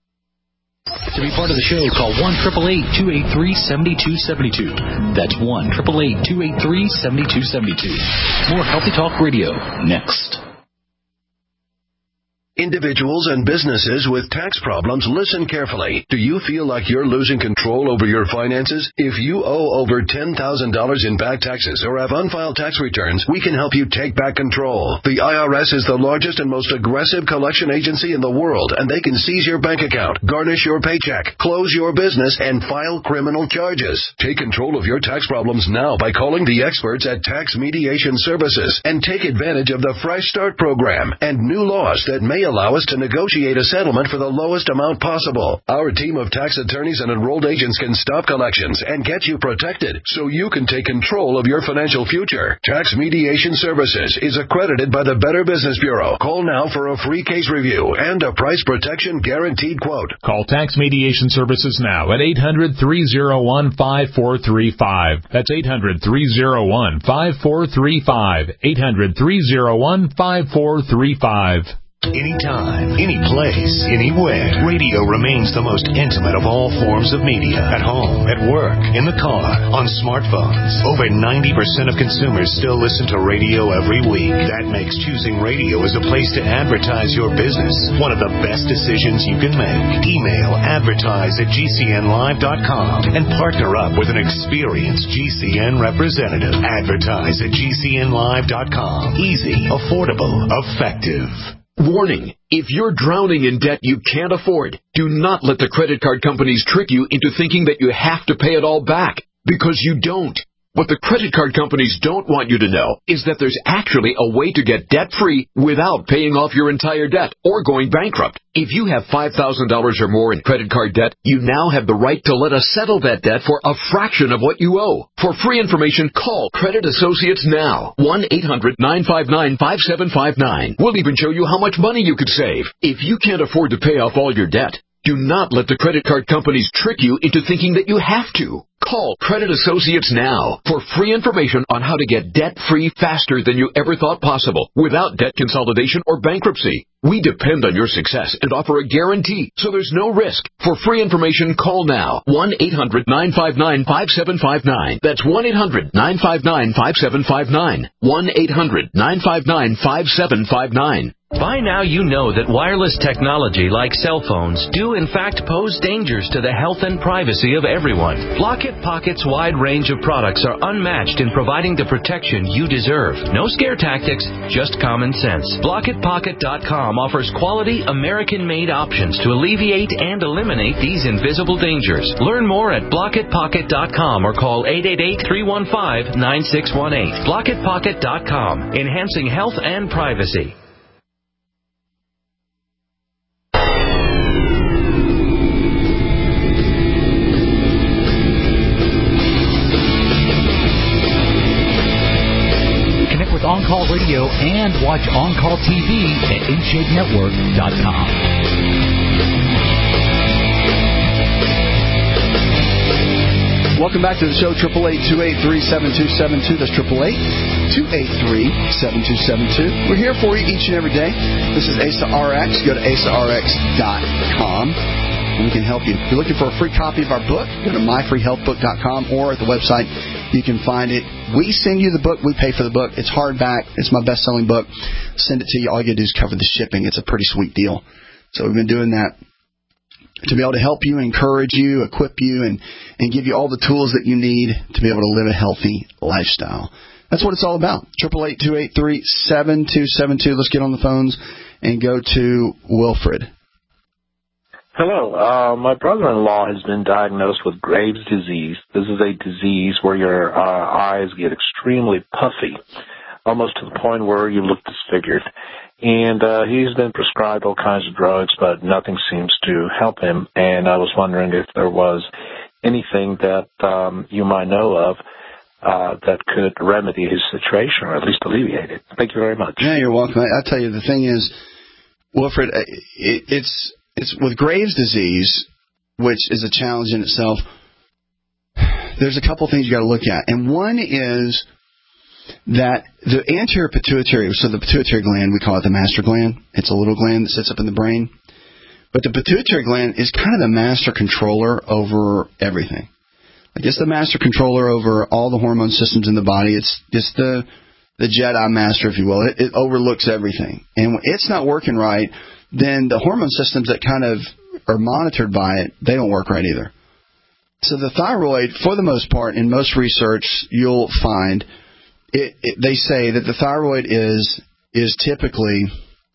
To be part of the show, call one eight eight eight, two eight three, seven two seven two. That's one eight eight eight, two eight three, seven two seven two. More Healthy Talk Radio next. Individuals and businesses with tax problems, listen carefully. Do you feel like you're losing control over your finances? If you owe over ten thousand dollars in back taxes or have unfiled tax returns, we can help you take back control. The I R S is the largest and most aggressive collection agency in the world, and they can seize your bank account, garnish your paycheck, close your business, and file criminal charges. Take control of your tax problems now by calling the experts at Tax Mediation Services and take advantage of the Fresh Start program and new laws that may allow us to negotiate a settlement for the lowest amount possible. Our team of tax attorneys and enrolled agents can stop collections and get you protected so you can take control of your financial future. Tax Mediation Services is accredited by the Better Business Bureau. Call now for a free case review and a price protection guaranteed quote. Call Tax Mediation Services now at eight hundred, three oh one, five four three five. That's eight hundred, three oh one, five four three five. eight hundred, three oh one, five four three five. Anytime, any place, anywhere. Radio remains the most intimate of all forms of media. At home, at work, in the car, on smartphones. Over ninety percent of consumers still listen to radio every week. That makes choosing radio as a place to advertise your business one of the best decisions you can make. Email advertise at G C N live dot com and partner up with an experienced G C N representative. Advertise at G C N live dot com. Easy, affordable, effective. Warning, if you're drowning in debt you can't afford, do not let the credit card companies trick you into thinking that you have to pay it all back, because you don't. What the credit card companies don't want you to know is that there's actually a way to get debt-free without paying off your entire debt or going bankrupt. If you have five thousand dollars or more in credit card debt, you now have the right to let us settle that debt for a fraction of what you owe. For free information, call Credit Associates now. one eight hundred, nine five nine, five seven five nine. We'll even show you how much money you could save. If you can't afford to pay off all your debt, do not let the credit card companies trick you into thinking that you have to. Call Credit Associates now for free information on how to get debt-free faster than you ever thought possible without debt consolidation or bankruptcy. We depend on your success and offer a guarantee, so there's no risk. For free information, call now. one eight hundred nine five nine five seven five nine. That's one eight hundred nine five nine five seven five nine. one eight hundred nine five nine five seven five nine. By now you know that wireless technology like cell phones do in fact pose dangers to the health and privacy of everyone. Blockit Pocket's wide range of products are unmatched in providing the protection you deserve. No scare tactics, just common sense. Blockit Pocket dot com offers quality American-made options to alleviate and eliminate these invisible dangers. Learn more at Blockit Pocket dot com or call eight eight eight, three one five, nine six one eight. Blockit Pocket dot com, enhancing health and privacy. On Call Radio and watch On Call T V at in shape network dot com. Welcome back to the show, eight eight eight, two eight three, seven two seven two. That's eight eight eight, two eight three, seven two seven two. We're here for you each and every day. This is A S A R X. Go to A S A R X dot com, and we can help you. If you're looking for a free copy of our book, go to my free health book dot com, or at the website, you can find it. We send you the book. We pay for the book. It's hardback. It's my best-selling book. Send it to you. All you got to do is cover the shipping. It's a pretty sweet deal. So we've been doing that to be able to help you, encourage you, equip you, and, and give you all the tools that you need to be able to live a healthy lifestyle. That's what it's all about. eight eight eight, two eight three, seven two seven two. Let's get on the phones and go to Wilfred. Hello. Uh, my brother-in-law has been diagnosed with Graves' disease. This is a disease where your uh, eyes get extremely puffy, almost to the point where you look disfigured. And uh, he's been prescribed all kinds of drugs, but nothing seems to help him. And I was wondering if there was anything that um, you might know of uh, that could remedy his situation, or at least alleviate it. Thank you very much. Yeah, you're welcome. I, I'll tell you, the thing is, Wilfred, it, it's... It's with Graves' disease, which is a challenge in itself. There's a couple things you got to look at, and one is that the anterior pituitary, so the pituitary gland, we call it the master gland. It's a little gland that sits up in the brain, but the pituitary gland is kind of the master controller over everything. Like it's the master controller over all the hormone systems in the body. It's just the the Jedi master, if you will. It, it overlooks everything, and when it's not working right, then the hormone systems that kind of are monitored by it, they don't work right either. So the thyroid, for the most part, in most research, you'll find it, it, they say that the thyroid is is typically,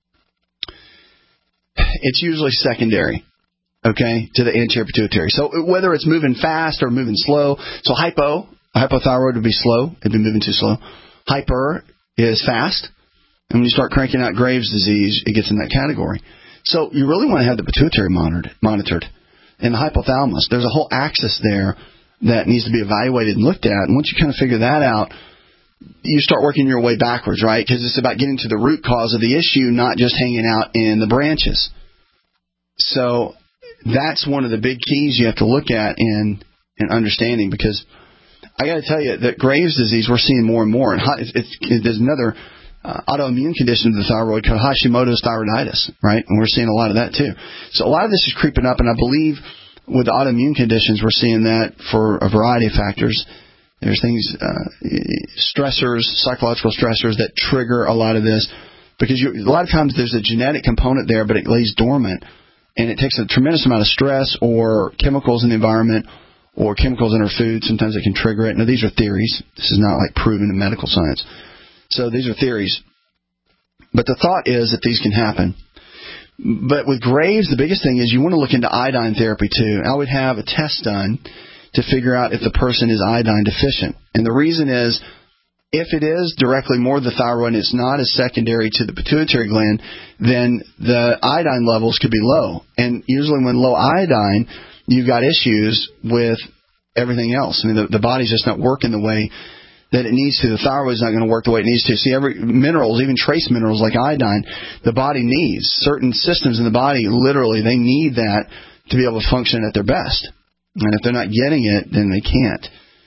it's usually secondary, okay, to the anterior pituitary. So whether it's moving fast or moving slow, so hypo, hypothyroid would be slow, it'd be moving too slow. Hyper is fast. And when you start cranking out Graves' disease, it gets in that category. So you really want to have the pituitary monitored, monitored. And the hypothalamus, there's a whole axis there that needs to be evaluated and looked at. And once you kind of figure that out, you start working your way backwards, right? Because it's about getting to the root cause of the issue, not just hanging out in the branches. So that's one of the big keys you have to look at in, in understanding, because I got to tell you that Graves' disease we're seeing more and more. And it's, it's, there's another uh, autoimmune condition of the thyroid called Hashimoto's thyroiditis, right? And we're seeing a lot of that too. So a lot of this is creeping up, and I believe with the autoimmune conditions we're seeing that for a variety of factors. There's things, uh, stressors, psychological stressors that trigger a lot of this, because you, a lot of times there's a genetic component there, but it lays dormant, and it takes a tremendous amount of stress or chemicals in the environment or chemicals in our food. Sometimes it can trigger it. Now, these are theories. This is not like proven in medical science. So these are theories. But the thought is that these can happen. But with Graves, the biggest thing is you want to look into iodine therapy too. I would have a test done to figure out if the person is iodine deficient. And the reason is, if it is directly more the thyroid and it's not as secondary to the pituitary gland, then the iodine levels could be low. And usually when low iodine, you've got issues with everything else. I mean, the, the body's just not working the way that it needs to. The thyroid's not going to work the way it needs to. See, every minerals, even trace minerals like iodine, the body needs. Certain systems in the body, literally, they need that to be able to function at their best. And if they're not getting it, then they can't.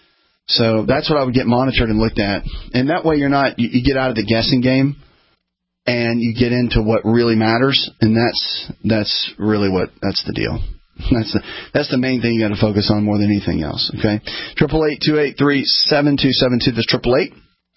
So that's what I would get monitored and looked at. And that way you're not, you, you get out of the guessing game and you get into what really matters. And that's, that's really what, that's the deal. That's the, that's the main thing you got to focus on more than anything else. Okay. Triple eight, two eight three, seven two seven two. That's triple eight,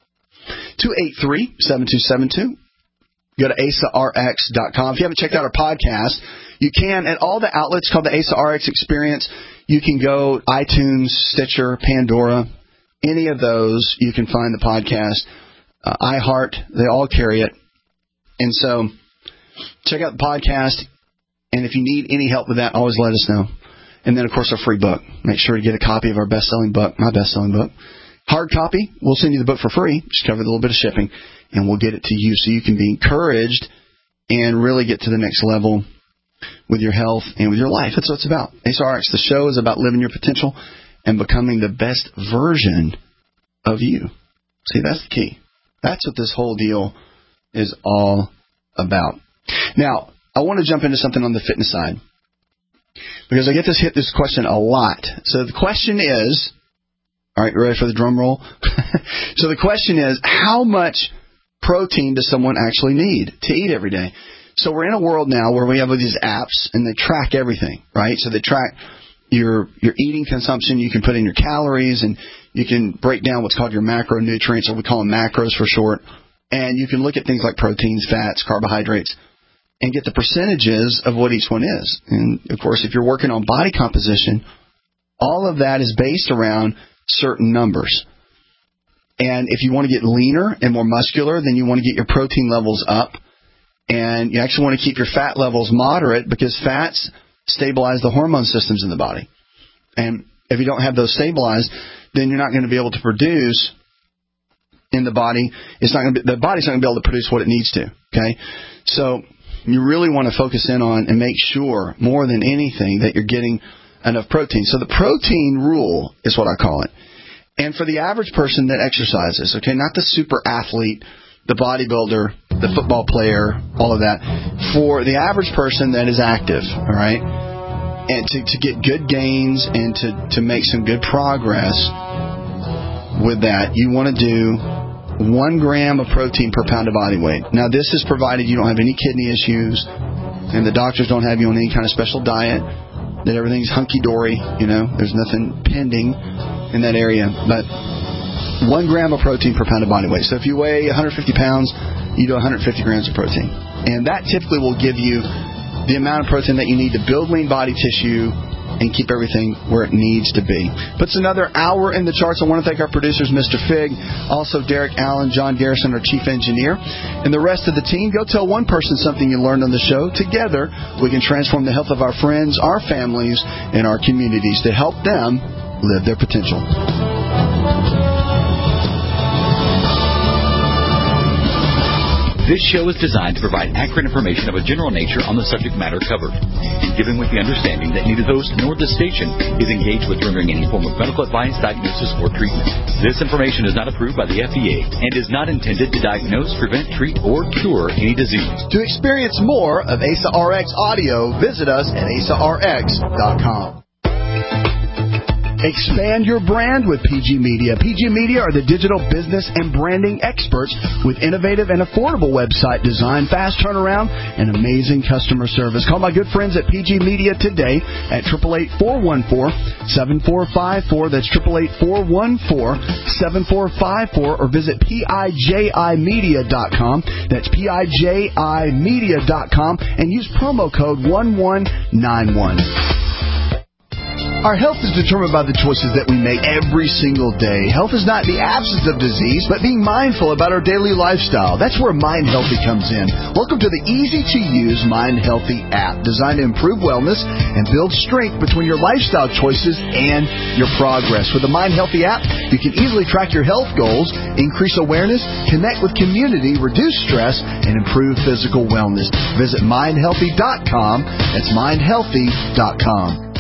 two eight three, seven two seven two. Go to A S A R X dot com. If you haven't checked out our podcast, you can at all the outlets called the A S A R X Experience. You can go iTunes, Stitcher, Pandora, any of those. You can find the podcast. Uh, iHeart, they all carry it. And so check out the podcast. And if you need any help with that, always let us know. And then, of course, our free book. Make sure to get a copy of our best-selling book, my best-selling book. Hard copy, we'll send you the book for free. Just cover a little bit of shipping, and we'll get it to you so you can be encouraged and really get to the next level with your health and with your life. That's what it's about. A S A R X, the show is about living your potential and becoming the best version of you. See, that's the key. That's what this whole deal is all about. Now, I want to jump into something on the fitness side because I get this hit this question a lot. So the question is, all right, you ready for the drum roll? So the question is, how much protein does someone actually need to eat every day? So we're in a world now where we have these apps and they track everything, right? So they track your your eating consumption. You can put in your calories and you can break down what's called your macronutrients, or we call them macros for short. And you can look at things like proteins, fats, carbohydrates, and get the percentages of what each one is. And, of course, if you're working on body composition, all of that is based around certain numbers. And if you want to get leaner and more muscular, then you want to get your protein levels up. And you actually want to keep your fat levels moderate because fats stabilize the hormone systems in the body. And if you don't have those stabilized, then you're not going to be able to produce in the body. It's not going to be, the body's not going to be able to produce what it needs to. Okay, so you really want to focus in on and make sure more than anything that you're getting enough protein. So the protein rule is what I call it. And for the average person that exercises, okay, not the super athlete, the bodybuilder, the football player, all of that. For the average person that is active, all right, and to, to get good gains and to, to make some good progress with that, you want to do one gram of protein per pound of body weight. Now, this is provided you don't have any kidney issues and the doctors don't have you on any kind of special diet, that everything's hunky-dory, you know, there's nothing pending in that area. But one gram of protein per pound of body weight. So if you weigh one hundred fifty pounds, you do one hundred fifty grams of protein. And that typically will give you the amount of protein that you need to build lean body tissue and keep everything where it needs to be. Puts another hour in the charts. I want to thank our producers, Mister Fig, also Derek Allen, John Garrison, our chief engineer, and the rest of the team. Go tell one person something you learned on the show. Together, we can transform the health of our friends, our families, and our communities to help them live their potential. This show is designed to provide accurate information of a general nature on the subject matter covered, and given with the understanding that neither host nor the station is engaged with rendering any form of medical advice, diagnosis, or treatment. This information is not approved by the F D A and is not intended to diagnose, prevent, treat, or cure any disease. To experience more of A S A R X audio, visit us at A S A R X dot com. Expand your brand with P G Media. P G Media are the digital business and branding experts with innovative and affordable website design, fast turnaround, and amazing customer service. Call my good friends at P G Media today at eight eight eight, four one four, seven four five four. That's eight eight eight, four one four, seven four five four, or visit P I J I media dot com. That's P I J I media dot com and use promo code one one nine one. Our health is determined by the choices that we make every single day. Health is not the absence of disease, but being mindful about our daily lifestyle. That's where Mind Healthy comes in. Welcome to the easy-to-use Mind Healthy app, designed to improve wellness and build strength between your lifestyle choices and your progress. With the Mind Healthy app, you can easily track your health goals, increase awareness, connect with community, reduce stress, and improve physical wellness. Visit mind healthy dot com. That's mind healthy dot com.